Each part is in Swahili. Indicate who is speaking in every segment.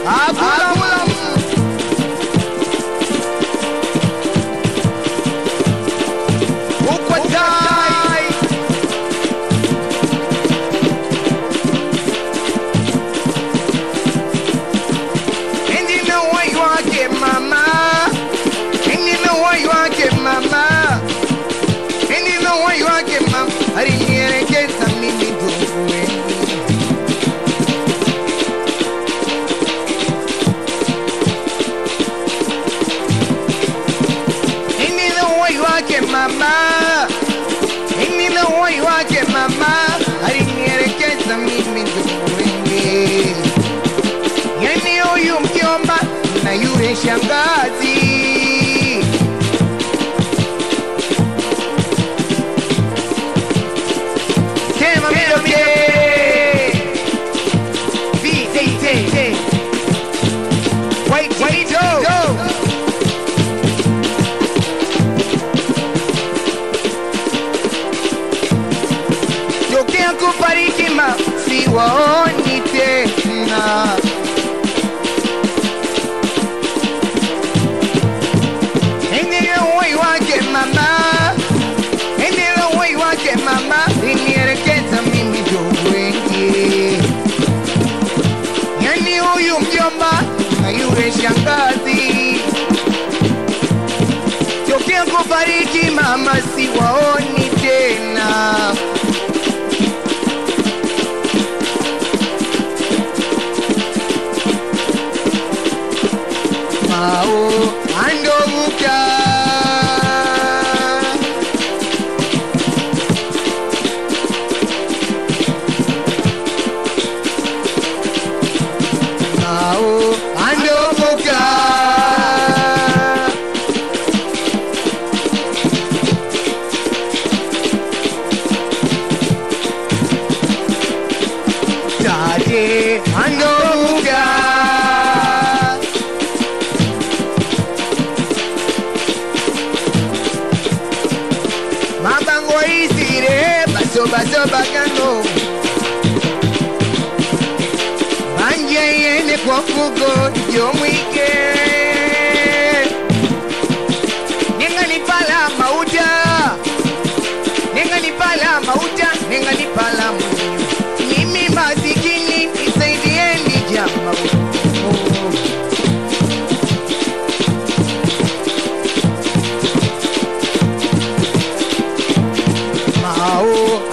Speaker 1: Shangazi tema midoke VTT wait Tokea kufariki ma siwaoni tena mama inielekeza mimi jowenge yani huyu mjomba na yule shangazi tokea kufariki mama siwaoni tena mao andomuka Baso bakano Banje yene kwa fugo yomwike Nenga nipala mauja Nenga nipala mauja Nenga nipala mwenye Mimi masikini nisaidieni jama Mao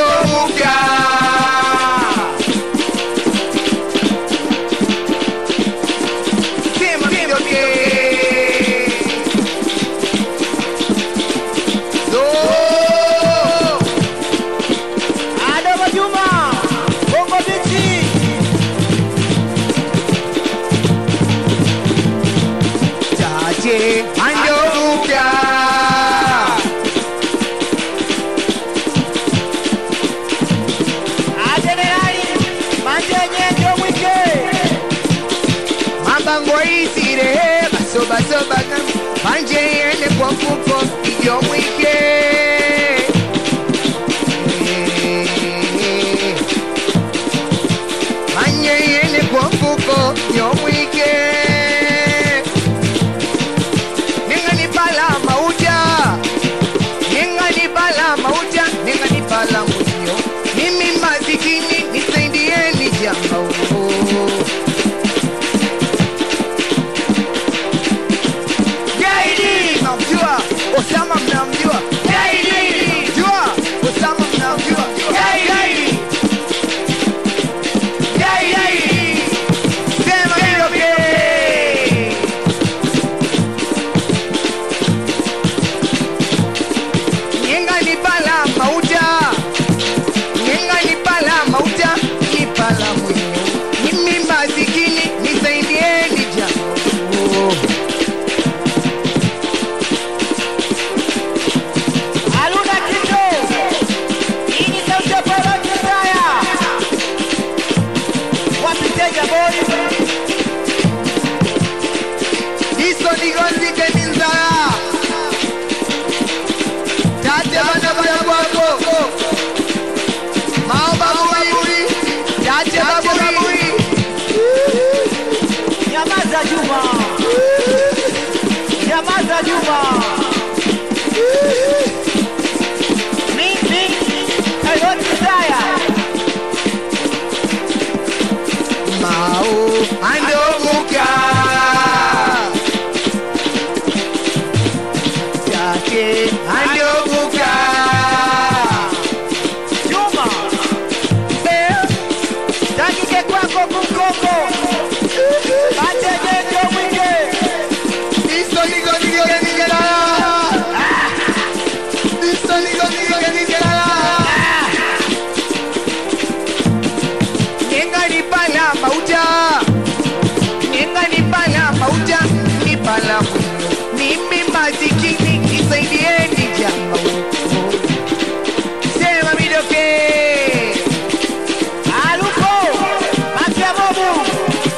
Speaker 1: Baso bakan Banje yene kwa fuko yomwike Banje yene kwa fuko yomwike Nenga nipala mauja Nenga nipala mauja Nenga nipala mwenyo Mimi masikini nisaidieni jamba Osama mnamjua Gaidi Jua Osama mnamjua Gaidi Gaidi Sema midoke Nyenga nipala mauja Nyenga nipala mauja Nipala mwenye Mimi masikini nisaidieni jambo
Speaker 2: Juma. Mimi Elon Desire.
Speaker 1: Mau andobuka Jake andobuka
Speaker 2: Juma. Dakike kwako kukoko. Batege ndio mwingi.
Speaker 1: Isto ligo nigela Isto ligo nigela Nenga ni pala mauja Nenga ni pala mauja Ni pala mimi mazikini Nisaidieni jama Sema midoke
Speaker 2: Aluko. Makabobu.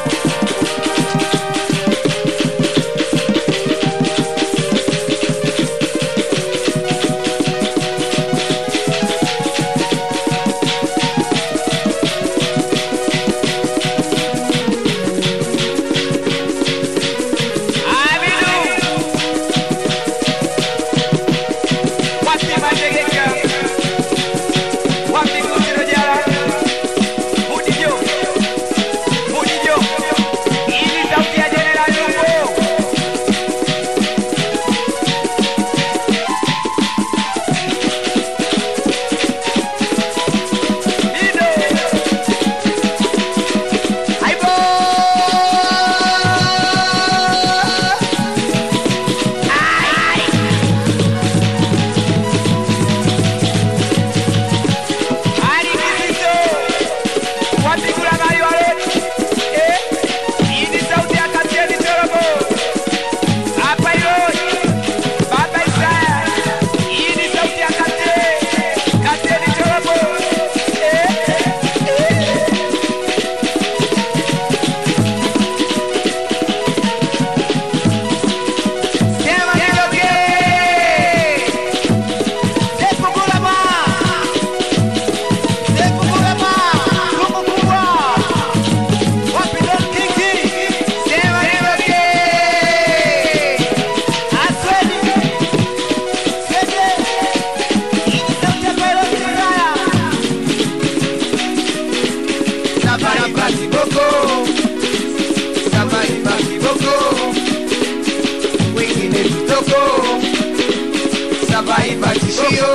Speaker 1: Sabaiba tishio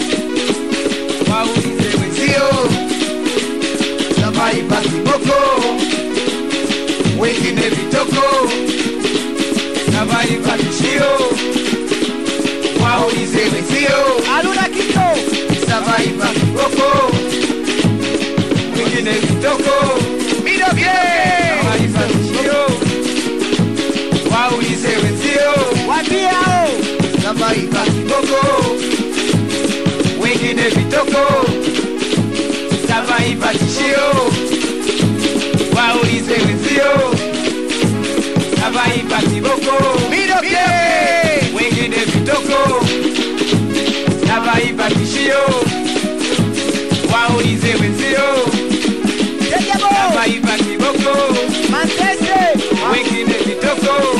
Speaker 1: waulize wenzio Sabaiba kiboko wengine vitoko Sabaiba tishio waulize wenzio
Speaker 2: Aluna kito.
Speaker 1: Sabaiba kiboko wengine vitoko Midobye Sabaiba tishio waulize wenzio
Speaker 2: Wambie hao.
Speaker 1: Sabaiba kiboko wengine vitoko Sabaiba tishio waulize wenzio Sabaiba kiboko Midoke wengine vitoko Sabaiba tishio waulize wenzio
Speaker 2: Jejebo.
Speaker 1: Sabaiba kiboko
Speaker 2: Mantese.
Speaker 1: wengine vitoko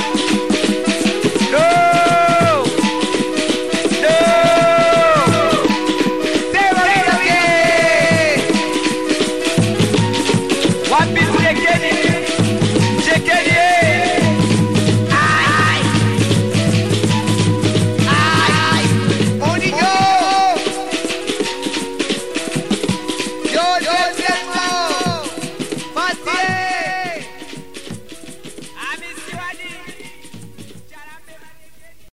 Speaker 2: Wapi kule geni